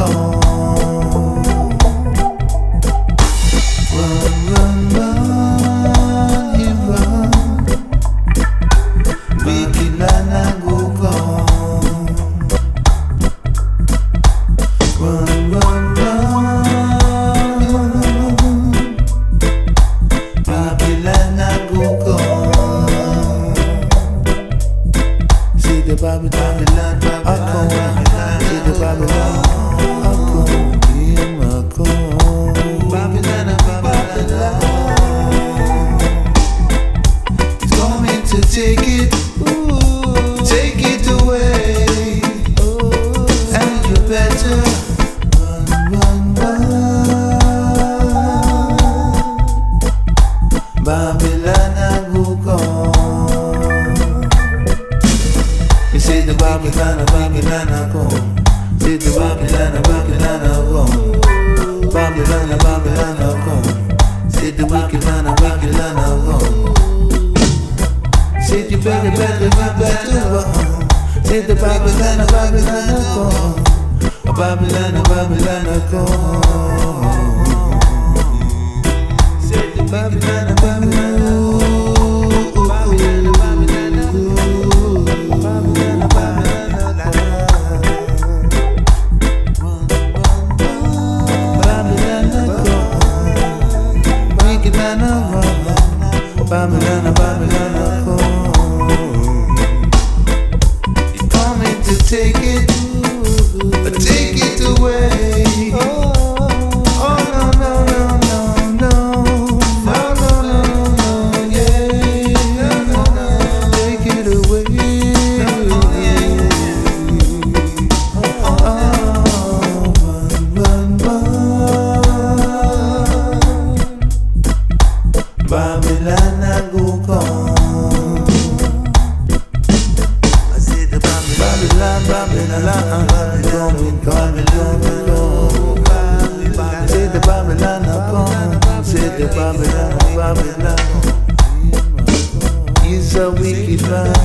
Run, run, run, him run. Wicked man I go gone. Run, run, run. Babylon I go gone. See the Babylon, I come. See the Babylon, I come. Him I come. Babylon, Babylon. He's coming to take it, take it away. And you better run, run, run. Babylon, I go gone. You say the Babylon, Babylon, I come. Say the Babylon, Babylon, I come. Babylon, Babylon, I come. Say the wicked man, wicked man, I come. Say the better, better, better, say the Babylon, Babylon, I come. Babylon, Babylon, I come. Say the Babylon, Babylon. Babylon, Babylon, you're coming to take it away. Oh no, no, no, no, no, no, no, no, no, yeah, no, no, take it away. Run, run, run. Babylon. Babylon, coming, coming, coming, coming. Say the Babylon, come. Say the Babylon, Babylon. He's a wicked man.